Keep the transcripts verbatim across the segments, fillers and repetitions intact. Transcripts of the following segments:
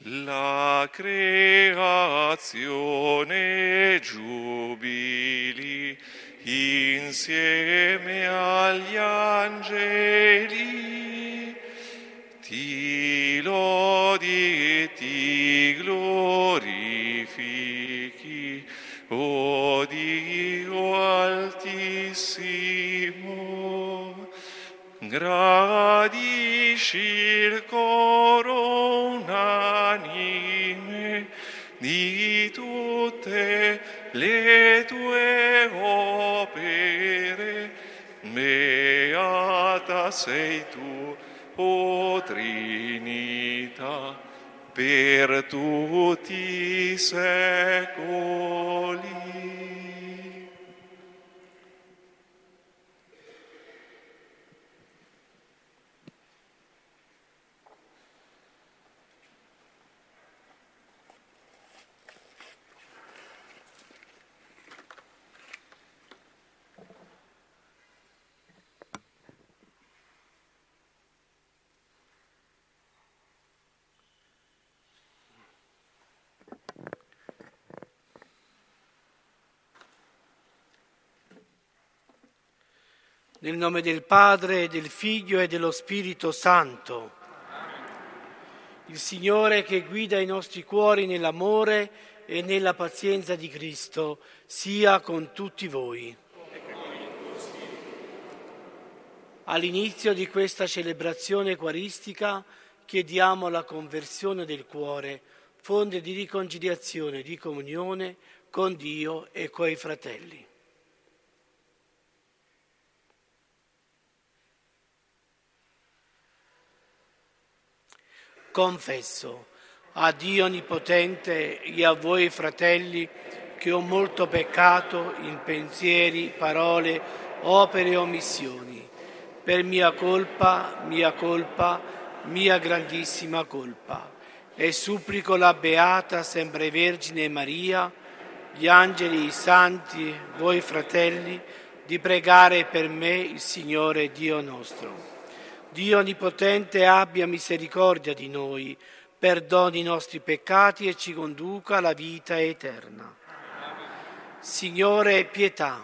La creazione giubili insieme agli angeli, ti lodi e ti glorifichi, o Dio altissimo. Gradisci il coro unanime di tutte le tue opere, beata sei tu, o Trinità, per tutti i secoli. Nel nome del Padre, del Figlio e dello Spirito Santo. Il Signore che guida i nostri cuori nell'amore e nella pazienza di Cristo sia con tutti voi. All'inizio di questa celebrazione eucaristica chiediamo la conversione del cuore, fonte di riconciliazione e di comunione con Dio e coi fratelli. Confesso a Dio Onnipotente e a voi fratelli che ho molto peccato in pensieri, parole, opere e omissioni, per mia colpa, mia colpa, mia grandissima colpa. E supplico la Beata sempre Vergine Maria, gli angeli, i santi, voi fratelli, di pregare per me il Signore Dio nostro. Dio Onnipotente abbia misericordia di noi, perdoni i nostri peccati e ci conduca alla vita eterna. Signore, pietà.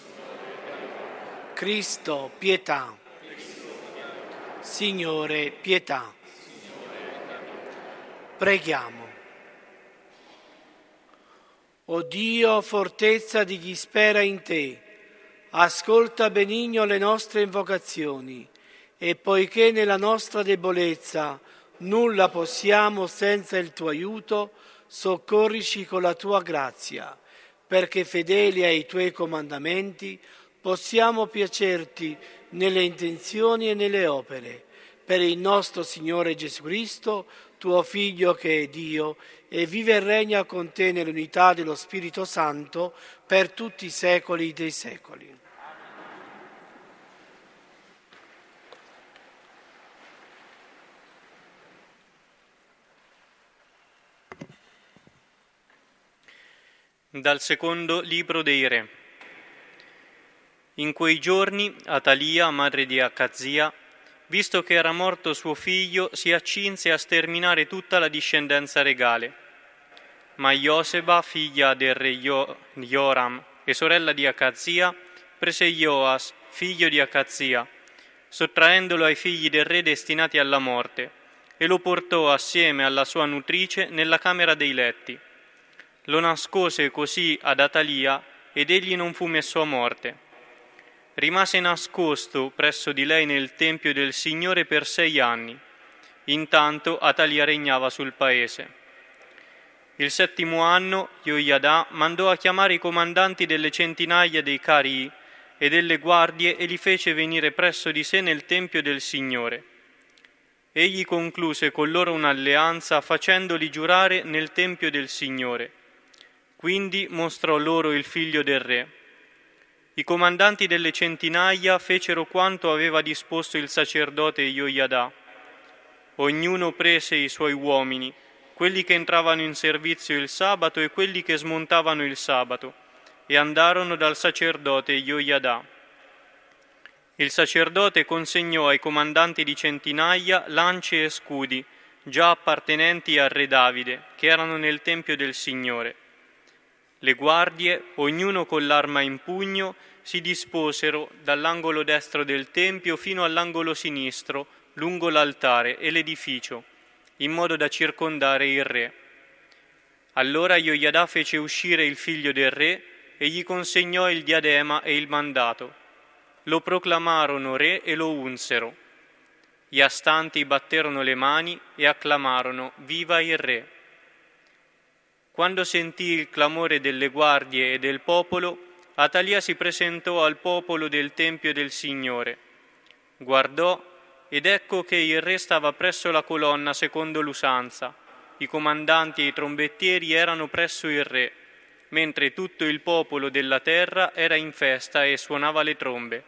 Cristo, pietà. Signore, pietà. Preghiamo. O Dio, fortezza di chi spera in te, ascolta benigno le nostre invocazioni, e poiché nella nostra debolezza nulla possiamo senza il tuo aiuto, soccorrici con la tua grazia, perché fedeli ai tuoi comandamenti possiamo piacerti nelle intenzioni e nelle opere, per il nostro Signore Gesù Cristo, tuo Figlio che è Dio, e vive e regna con te nell'unità dello Spirito Santo per tutti i secoli dei secoli. Dal secondo libro dei Re. In quei giorni Atalia, madre di Acazia, visto che era morto suo figlio, si accinse a sterminare tutta la discendenza regale. Ma Ioseba, figlia del re Joram e sorella di Acazia, prese Joas, figlio di Acazia, sottraendolo ai figli del re destinati alla morte, e lo portò assieme alla sua nutrice nella camera dei letti. Lo nascose così ad Atalia ed egli non fu messo a morte. Rimase nascosto presso di lei nel tempio del Signore per sei anni. Intanto Atalia regnava sul paese. Il settimo anno Joiada mandò a chiamare i comandanti delle centinaia dei carii e delle guardie e li fece venire presso di sé nel tempio del Signore. Egli concluse con loro un'alleanza facendoli giurare nel tempio del Signore. Quindi mostrò loro il figlio del re. I comandanti delle centinaia fecero quanto aveva disposto il sacerdote Joiada. Ognuno prese i suoi uomini, quelli che entravano in servizio il sabato e quelli che smontavano il sabato, e andarono dal sacerdote Joiada. Il sacerdote consegnò ai comandanti di centinaia lance e scudi, già appartenenti al re Davide, che erano nel Tempio del Signore. Le guardie, ognuno con l'arma in pugno, si disposero dall'angolo destro del Tempio fino all'angolo sinistro, lungo l'altare e l'edificio, in modo da circondare il re. Allora Joiada fece uscire il figlio del re e gli consegnò il diadema e il mandato. Lo proclamarono re e lo unsero. Gli astanti batterono le mani e acclamarono «Viva il re!». Quando sentì il clamore delle guardie e del popolo, Atalia si presentò al popolo del Tempio del Signore. Guardò ed ecco che il re stava presso la colonna secondo l'usanza. I comandanti e i trombettieri erano presso il re, mentre tutto il popolo della terra era in festa e suonava le trombe.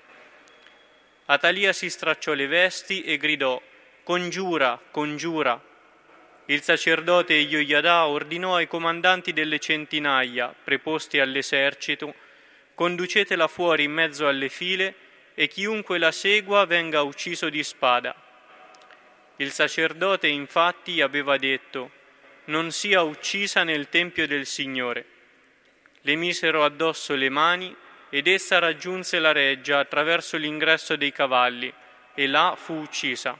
Atalia si stracciò le vesti e gridò: «Congiura, congiura!». Il sacerdote Joiada ordinò ai comandanti delle centinaia, preposti all'esercito: «Conducetela fuori in mezzo alle file e chiunque la segua venga ucciso di spada». Il sacerdote infatti aveva detto: «Non sia uccisa nel Tempio del Signore». Le misero addosso le mani ed essa raggiunse la reggia attraverso l'ingresso dei cavalli e là fu uccisa.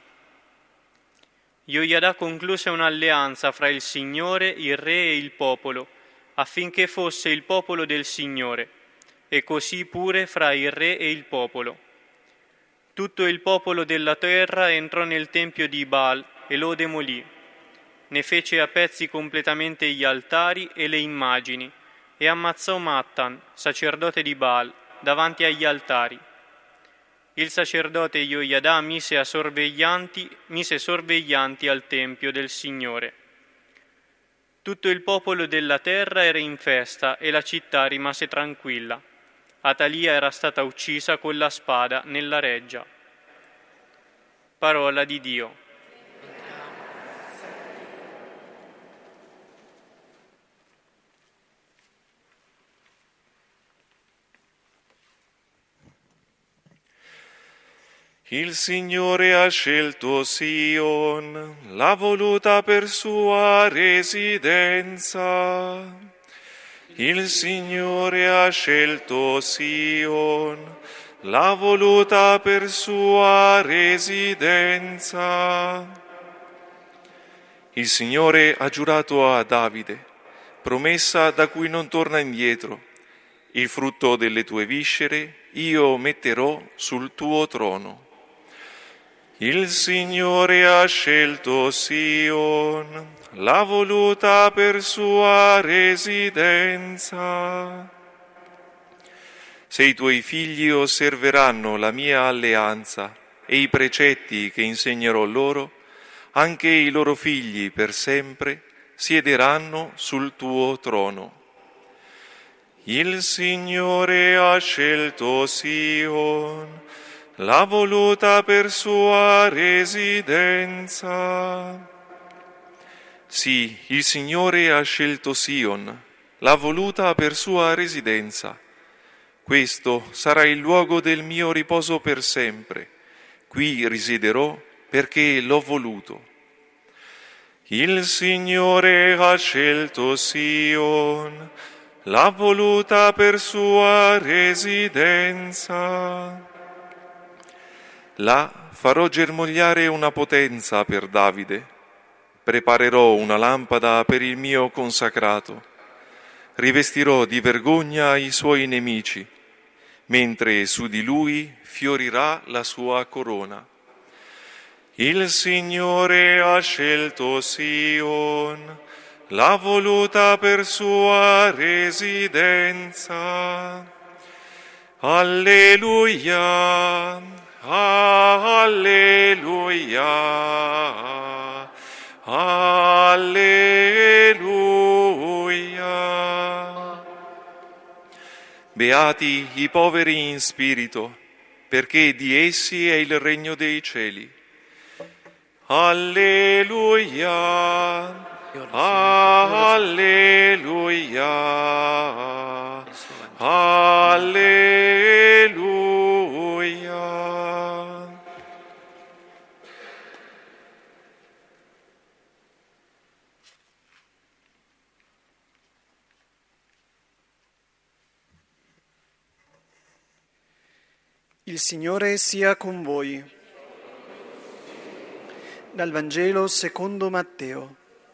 Joiada concluse un'alleanza fra il Signore, il re e il popolo, affinché fosse il popolo del Signore, e così pure fra il re e il popolo. Tutto il popolo della terra entrò nel tempio di Baal e lo demolì. Ne fece a pezzi completamente gli altari e le immagini, e ammazzò Mattan, sacerdote di Baal, davanti agli altari. Il sacerdote Joiada mise, a sorveglianti, mise sorveglianti al Tempio del Signore. Tutto il popolo della terra era in festa e la città rimase tranquilla. Atalia era stata uccisa con la spada nella reggia. Parola di Dio. Il Signore ha scelto Sion, l'ha voluta per sua residenza. Il Signore ha scelto Sion, l'ha voluta per sua residenza. Il Signore ha giurato a Davide, promessa da cui non torna indietro: il frutto delle tue viscere io metterò sul tuo trono. Il Signore ha scelto Sion, l'ha voluta per sua residenza. Se i tuoi figli osserveranno la mia alleanza e i precetti che insegnerò loro, anche i loro figli per sempre siederanno sul tuo trono. Il Signore ha scelto Sion, l'ha voluta per sua residenza. Sì, il Signore ha scelto Sion, l'ha voluta per sua residenza. Questo sarà il luogo del mio riposo per sempre. Qui risiederò perché l'ho voluto. Il Signore ha scelto Sion, l'ha voluta per sua residenza. Là farò germogliare una potenza per Davide, preparerò una lampada per il mio consacrato, rivestirò di vergogna i suoi nemici, mentre su di lui fiorirà la sua corona. Il Signore ha scelto Sion, l'ha voluta per sua residenza. Alleluia! Alleluia, alleluia. Beati i poveri in spirito, perché di essi è il regno dei cieli. Alleluia, alleluia, alleluia. Il Signore sia con voi. Dal Vangelo secondo Matteo.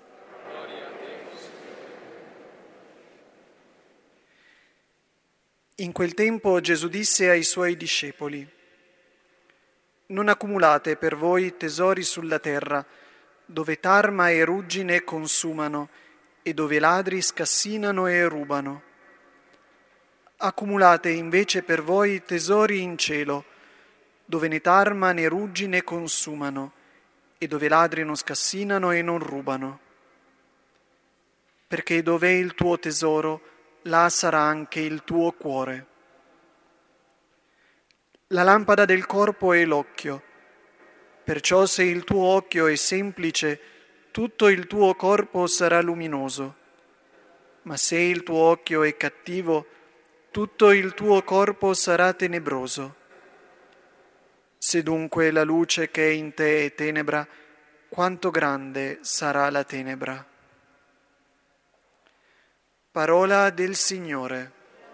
In quel tempo Gesù disse ai suoi discepoli: Non accumulate per voi tesori sulla terra, dove tarma e ruggine consumano e dove ladri scassinano e rubano. Accumulate invece per voi tesori in cielo, dove né tarma né ruggine consumano e dove ladri non scassinano e non rubano. Perché dove è il tuo tesoro, là sarà anche il tuo cuore. La lampada del corpo è l'occhio. Perciò se il tuo occhio è semplice, tutto il tuo corpo sarà luminoso. Ma se il tuo occhio è cattivo, tutto il tuo corpo sarà tenebroso. Se dunque la luce che è in te è tenebra, quanto grande sarà la tenebra. Parola del Signore.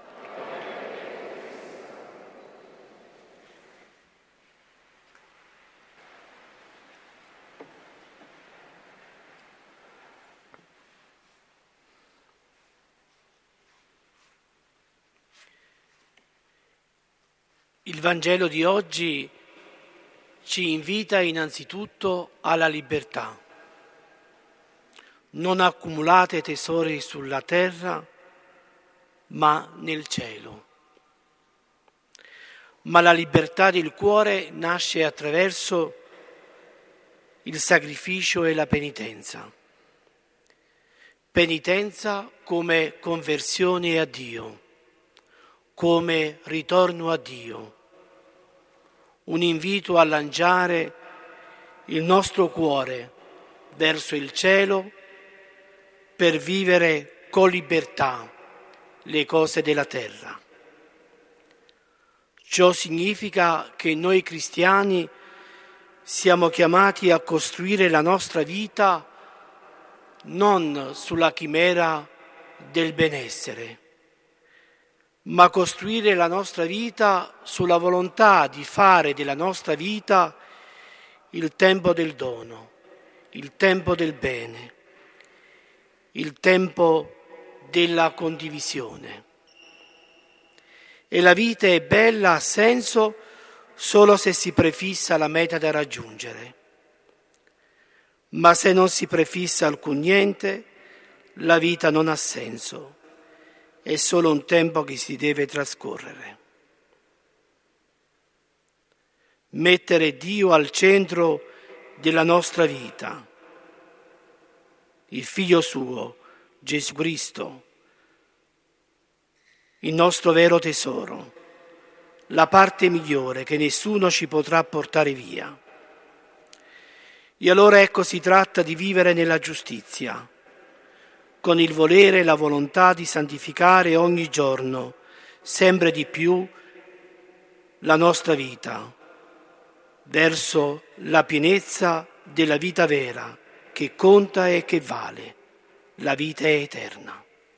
Il Vangelo di oggi ci invita innanzitutto alla libertà. Non accumulate tesori sulla terra, ma nel cielo. Ma la libertà del cuore nasce attraverso il sacrificio e la penitenza. Penitenza come conversione a Dio, come ritorno a Dio, un invito a lanciare il nostro cuore verso il cielo per vivere con libertà le cose della terra. Ciò significa che noi cristiani siamo chiamati a costruire la nostra vita non sulla chimera del benessere, ma costruire la nostra vita sulla volontà di fare della nostra vita il tempo del dono, il tempo del bene, il tempo della condivisione. E la vita è bella, ha senso, solo se si prefissa la meta da raggiungere. Ma se non si prefissa alcun niente, la vita non ha senso. È solo un tempo che si deve trascorrere. Mettere Dio al centro della nostra vita, il Figlio suo, Gesù Cristo, il nostro vero tesoro, la parte migliore che nessuno ci potrà portare via. E allora ecco, si tratta di vivere nella giustizia, con il volere e la volontà di santificare ogni giorno, sempre di più, la nostra vita, verso la pienezza della vita vera, che conta e che vale, la vita è eterna.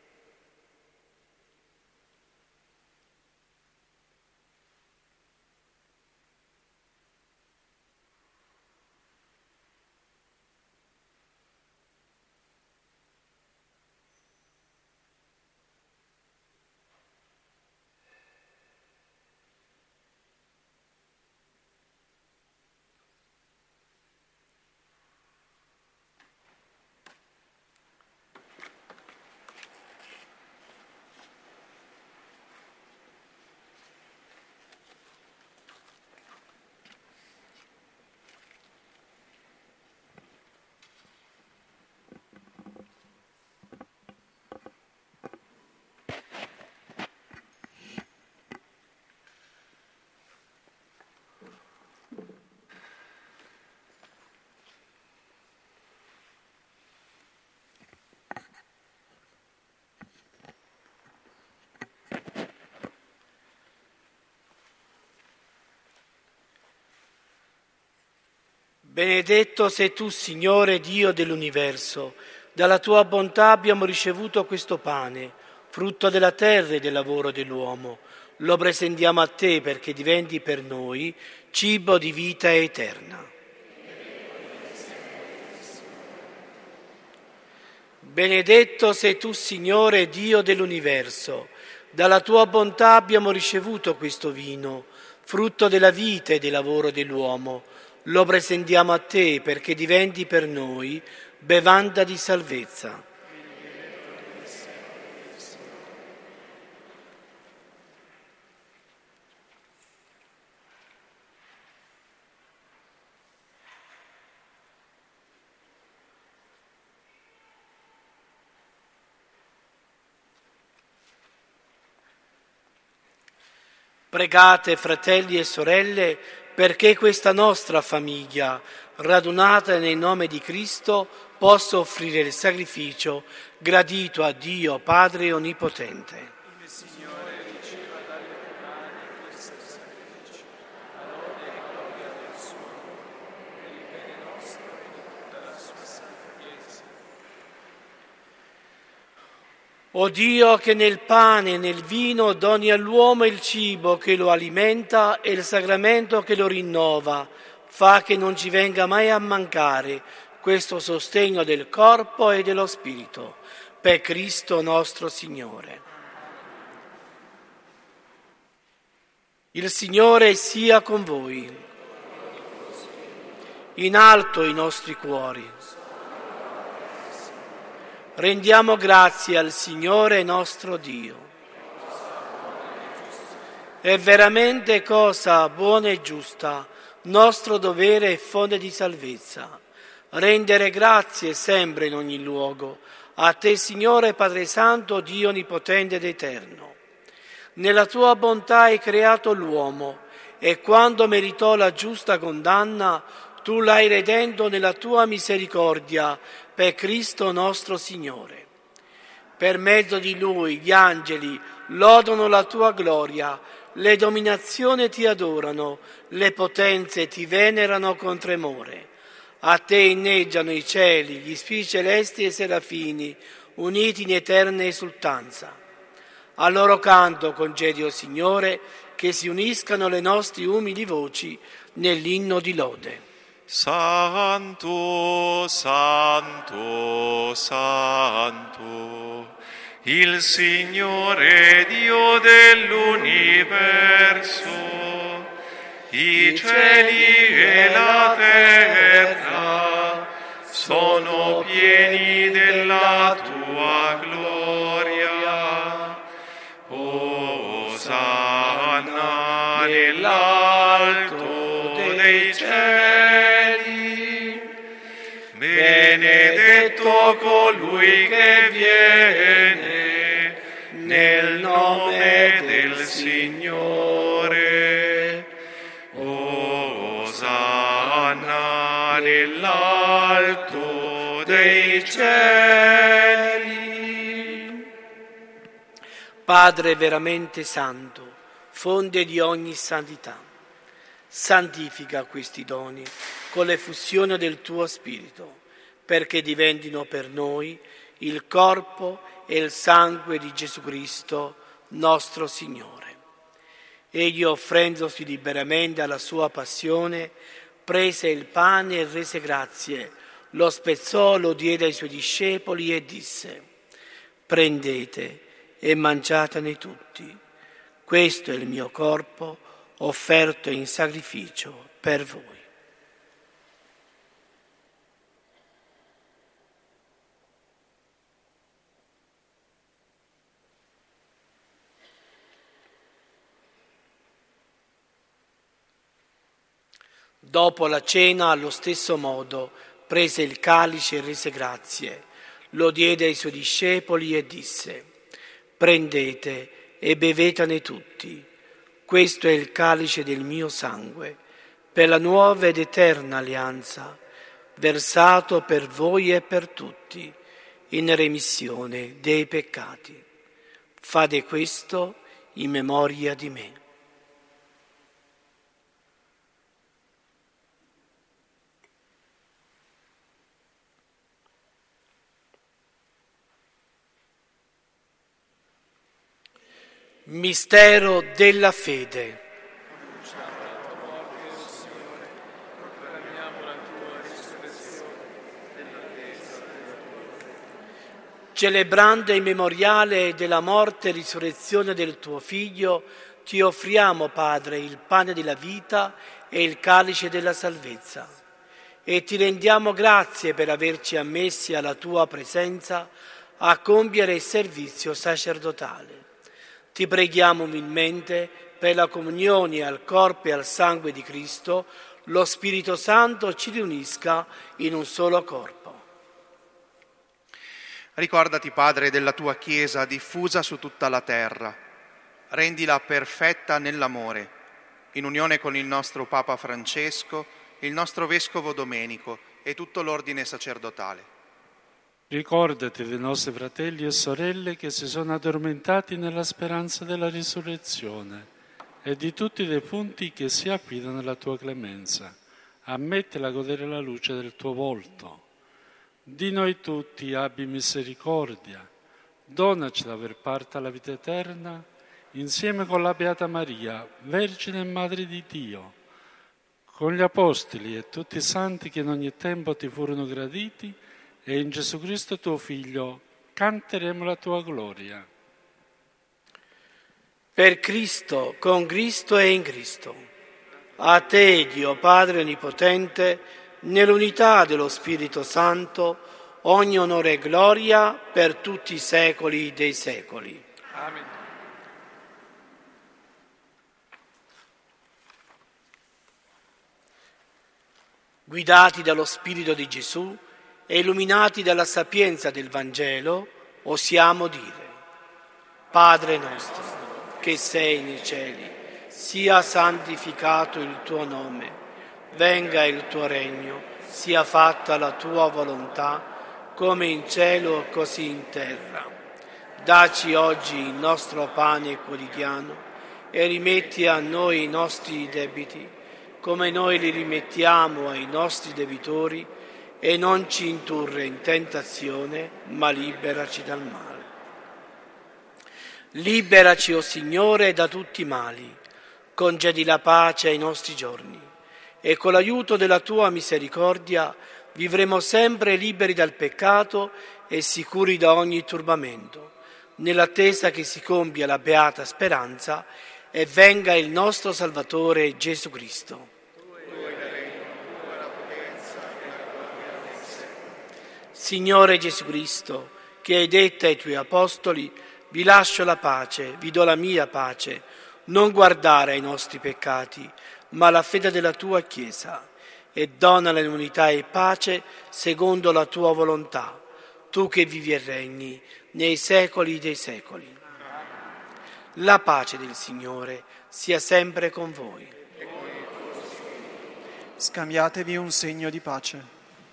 Benedetto sei tu, Signore Dio dell'universo, dalla tua bontà abbiamo ricevuto questo pane, frutto della terra e del lavoro dell'uomo. lo presentiamo a te perché diventi per noi cibo di vita eterna. Benedetto sei tu, Signore, Dio dell'universo. Dalla tua bontà abbiamo ricevuto questo vino, frutto della vita e del lavoro dell'uomo. Lo presentiamo a te perché diventi per noi bevanda di salvezza. Pregate, fratelli e sorelle, perché questa nostra famiglia, radunata nel nome di Cristo, possa offrire il sacrificio gradito a Dio Padre Onnipotente. Il Signore riceva dalle tue mani questo sacrificio, a lode e gloria del suo nome, per il bene nostro e di tutta la sua santa Chiesa. O Dio, che nel pane e nel vino doni all'uomo il cibo che lo alimenta e il sacramento che lo rinnova, fa che non ci venga mai a mancare questo sostegno del corpo e dello spirito, per Cristo nostro Signore. Il Signore sia con voi. In alto i nostri cuori. Rendiamo grazie al Signore nostro Dio. È veramente cosa buona e giusta, nostro dovere e fonte di salvezza, rendere grazie sempre in ogni luogo a te, Signore Padre Santo, Dio Onnipotente ed Eterno. Nella tua bontà hai creato l'uomo e quando meritò la giusta condanna, tu l'hai redento nella tua misericordia per Cristo nostro Signore. Per mezzo di Lui gli angeli lodano la tua gloria, le dominazioni ti adorano, le potenze ti venerano con tremore. A te inneggiano i cieli, gli spiriti celesti e i serafini, uniti in eterna esultanza. A loro canto concedi, o Signore, che si uniscano le nostre umili voci nell'inno di lode. Santo, Santo, Santo, il Signore Dio dell'universo, i cieli e la terra sono pieni della tua gloria. Osanna nell'alto dei cieli. Benedetto colui che viene nel nome del Signore. Osanna nell'alto dei cieli. Padre veramente santo, fonte di ogni santità, santifica questi doni con l'effusione del tuo Spirito, perché diventino per noi il corpo e il sangue di Gesù Cristo, nostro Signore. Egli, offrendosi liberamente alla sua passione, prese il pane e rese grazie, lo spezzò, lo diede ai suoi discepoli e disse: prendete e mangiatene tutti. Questo è il mio corpo offerto in sacrificio per voi. Dopo la cena, allo stesso modo, prese il calice e rese grazie, lo diede ai suoi discepoli e disse: prendete e bevetene tutti. Questo è il calice del mio sangue, per la nuova ed eterna alleanza, versato per voi e per tutti, in remissione dei peccati. Fate questo in memoria di me. Mistero della fede. Celebrando il memoriale della morte e risurrezione del tuo Figlio, ti offriamo, Padre, il pane della vita e il calice della salvezza. E ti rendiamo grazie per averci ammessi alla tua presenza a compiere il servizio sacerdotale. Ti preghiamo umilmente per la comunione al corpo e al sangue di Cristo, lo Spirito Santo ci riunisca in un solo corpo. Ricordati, Padre, della tua Chiesa diffusa su tutta la terra. Rendila perfetta nell'amore, in unione con il nostro Papa Francesco, il nostro Vescovo Domenico e tutto l'ordine sacerdotale. Ricordati dei nostri fratelli e sorelle che si sono addormentati nella speranza della risurrezione e di tutti i defunti che si affidano alla tua clemenza. Ammettila a godere la luce del tuo volto. Di noi tutti abbi misericordia. Donaci d'aver parte alla vita eterna insieme con la Beata Maria, Vergine e Madre di Dio, con gli Apostoli e tutti i santi che in ogni tempo ti furono graditi, e in Gesù Cristo tuo Figlio canteremo la tua gloria. Per Cristo, con Cristo e in Cristo, a te, Dio Padre Onnipotente, nell'unità dello Spirito Santo, ogni onore e gloria per tutti i secoli dei secoli. Amen. Guidati dallo Spirito di Gesù e illuminati dalla sapienza del Vangelo, osiamo dire: Padre nostro, che sei nei cieli, sia santificato il tuo nome, venga il tuo regno, sia fatta la tua volontà, come in cielo così in terra. Dacci oggi il nostro pane quotidiano e rimetti a noi i nostri debiti, come noi li rimettiamo ai nostri debitori, e non ci indurre in tentazione, ma liberaci dal male. Liberaci, o Signore, da tutti i mali, concedi la pace ai nostri giorni, e con l'aiuto della tua misericordia vivremo sempre liberi dal peccato e sicuri da ogni turbamento, nell'attesa che si compia la beata speranza e venga il nostro Salvatore Gesù Cristo. Signore Gesù Cristo, che hai detto ai tuoi apostoli: vi lascio la pace, vi do la mia pace, non guardare ai nostri peccati, ma alla fede della tua Chiesa, e donale l'unità e pace secondo la tua volontà, tu che vivi e regni nei secoli dei secoli. La pace del Signore sia sempre con voi. Scambiatevi un segno di pace.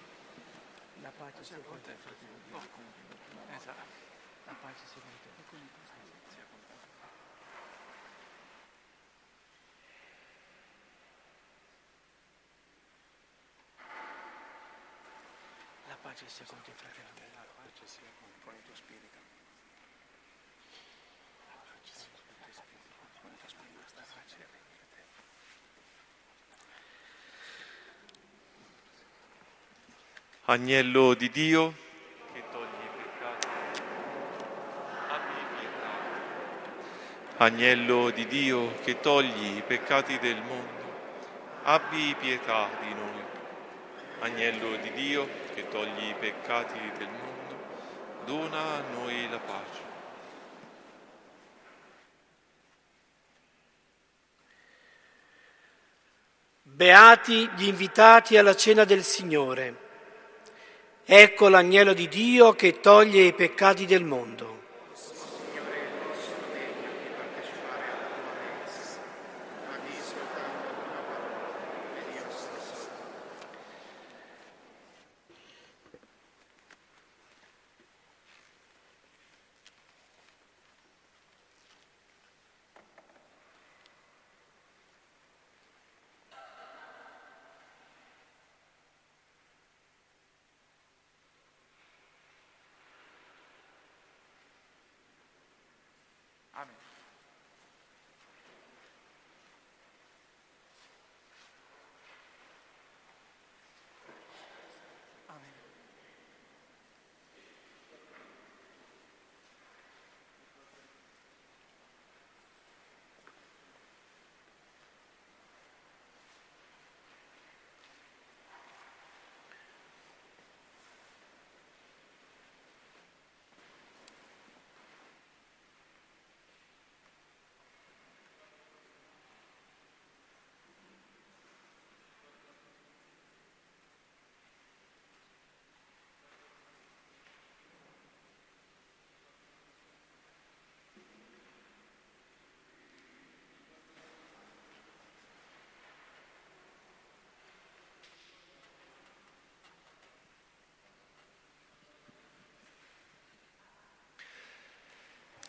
Pace sia con te, fratello. La pace sia con il tuo spirito. La pace sia con il tuo spirito. Con il tuo spirito. Sta pace sia con te. Agnello di Dio, che togli i peccati, abbi pietà. Agnello di Dio, che togli i peccati del mondo, abbi pietà di noi. Agnello di Dio, che togli i peccati del mondo, dona a noi la pace. Beati gli invitati alla cena del Signore. Ecco l'agnello di Dio che toglie i peccati del mondo.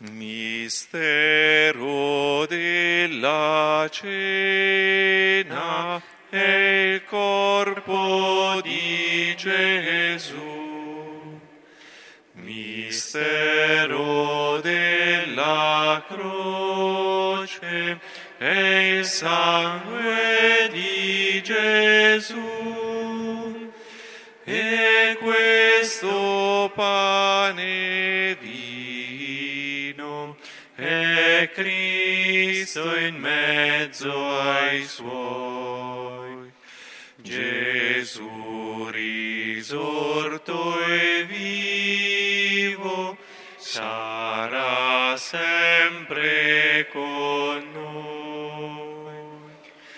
Mistero della cena e il corpo di Gesù. Mistero della croce e il sangue di Gesù. E questo pane vino è Cristo in mezzo ai suoi. Gesù risorto e vivo sarà sempre con noi.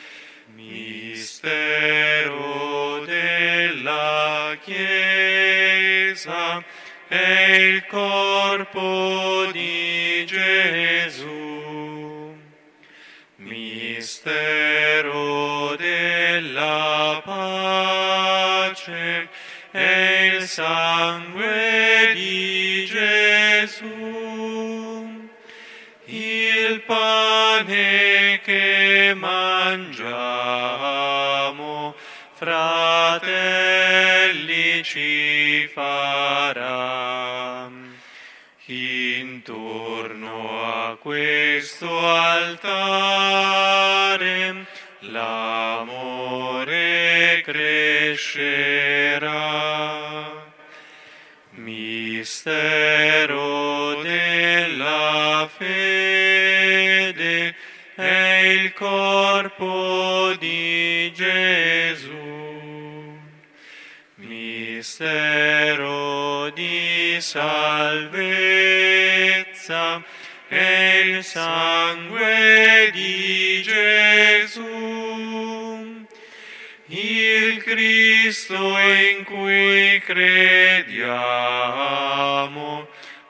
Mistero della Chiesa è il corpo di Gesù. Mistero della pace è il sangue di Gesù. Il pane che mangiamo, fratelli, ci farà. Intorno a questo altare l'amore crescerà. Mistero della fede è il corpo di Gesù. Mistero di salvezza è il sangue di Gesù. Il Cristo in cui crediamo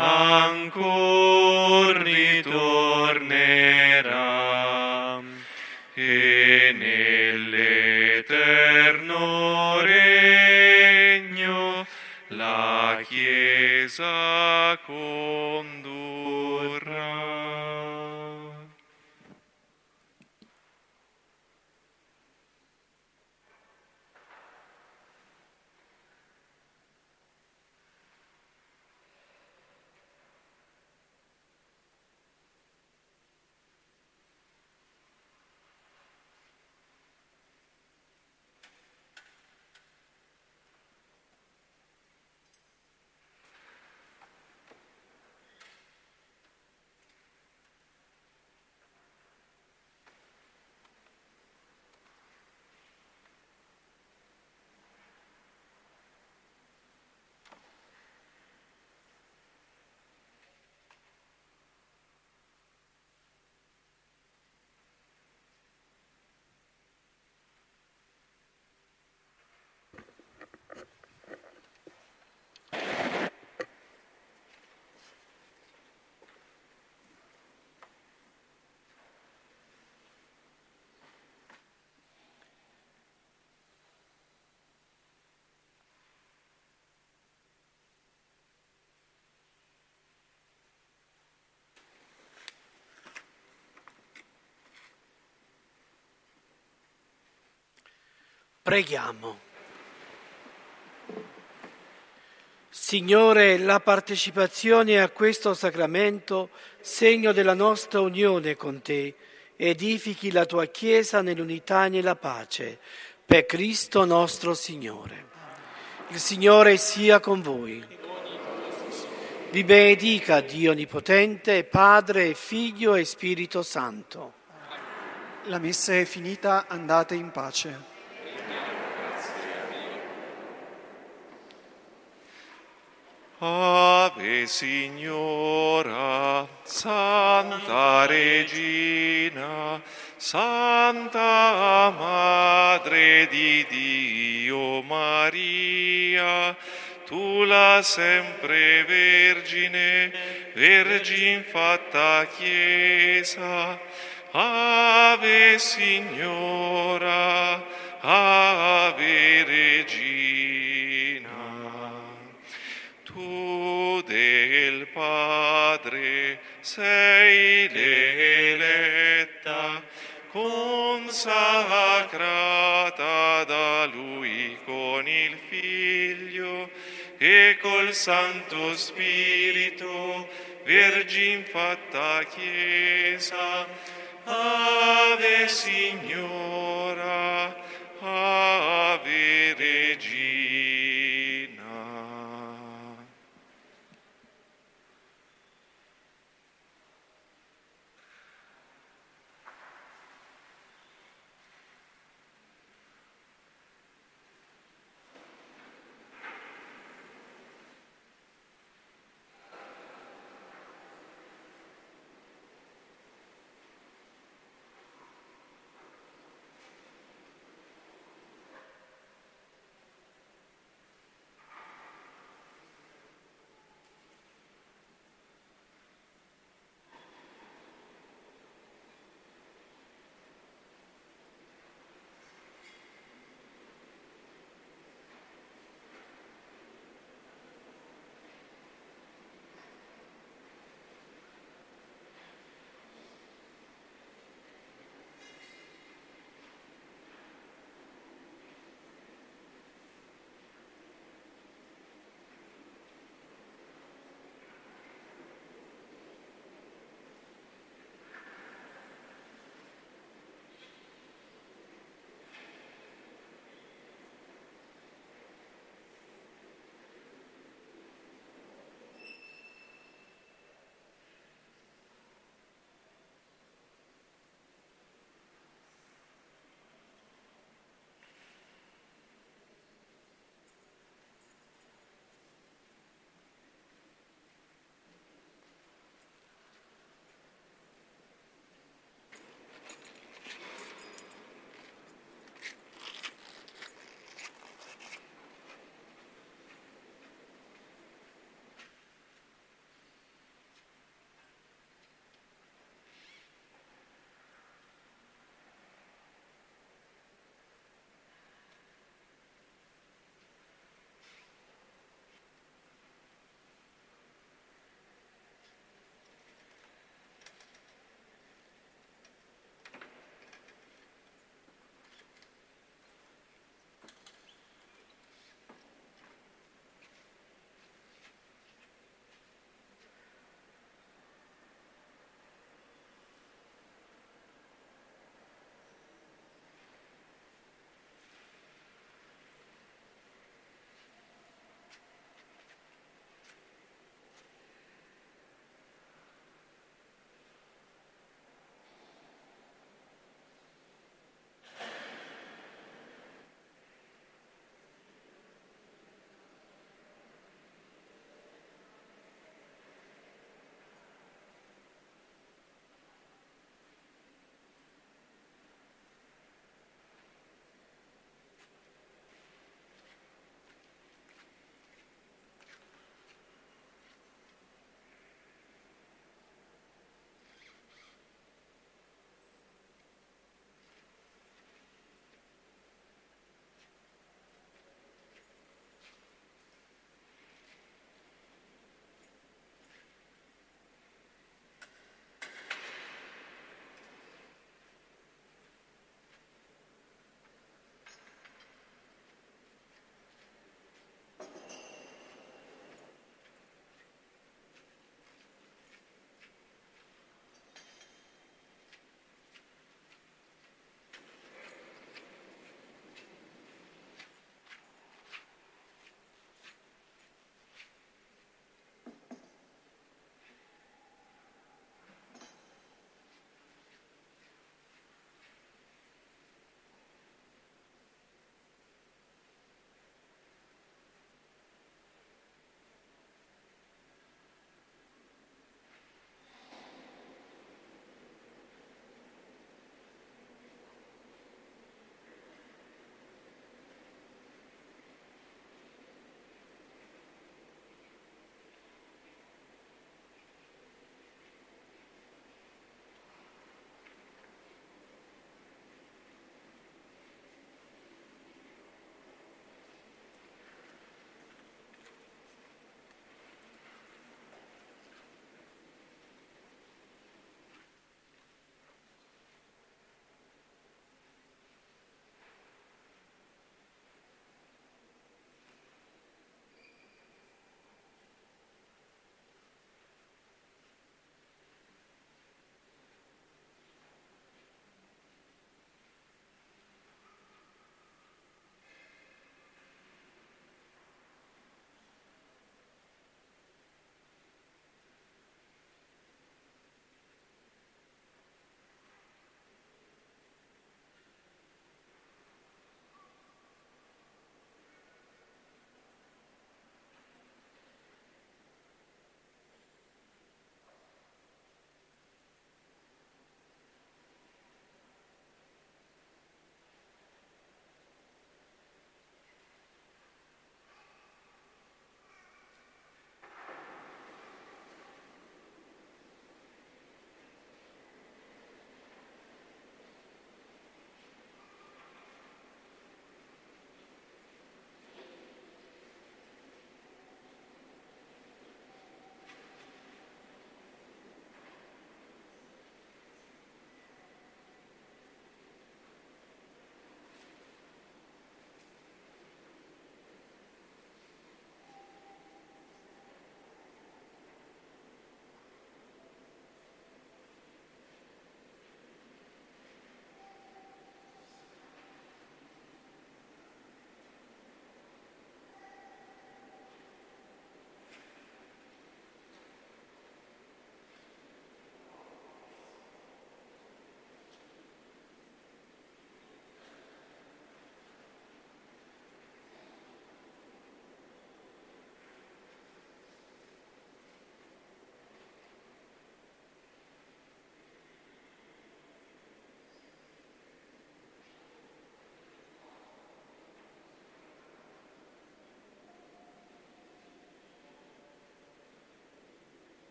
ancor ritornerà e nell'eterno regno la Chiesa condurrà. Preghiamo. Signore, la partecipazione a questo sacramento, segno della nostra unione con Te, edifichi la Tua Chiesa nell'unità e nella pace, per Cristo nostro Signore. Il Signore sia con voi. Vi benedica Dio Onnipotente, Padre, Figlio e Spirito Santo. La messa è finita, andate in pace. Ave Signora, Santa Regina, Santa Madre di Dio Maria, tu la sempre Vergine, Vergine fatta Chiesa, Ave Signora, Ave Regina. Tu del Padre sei l'eletta, consacrata da Lui con il Figlio e col Santo Spirito, Vergine fatta Chiesa. Ave Signora, Ave Regina.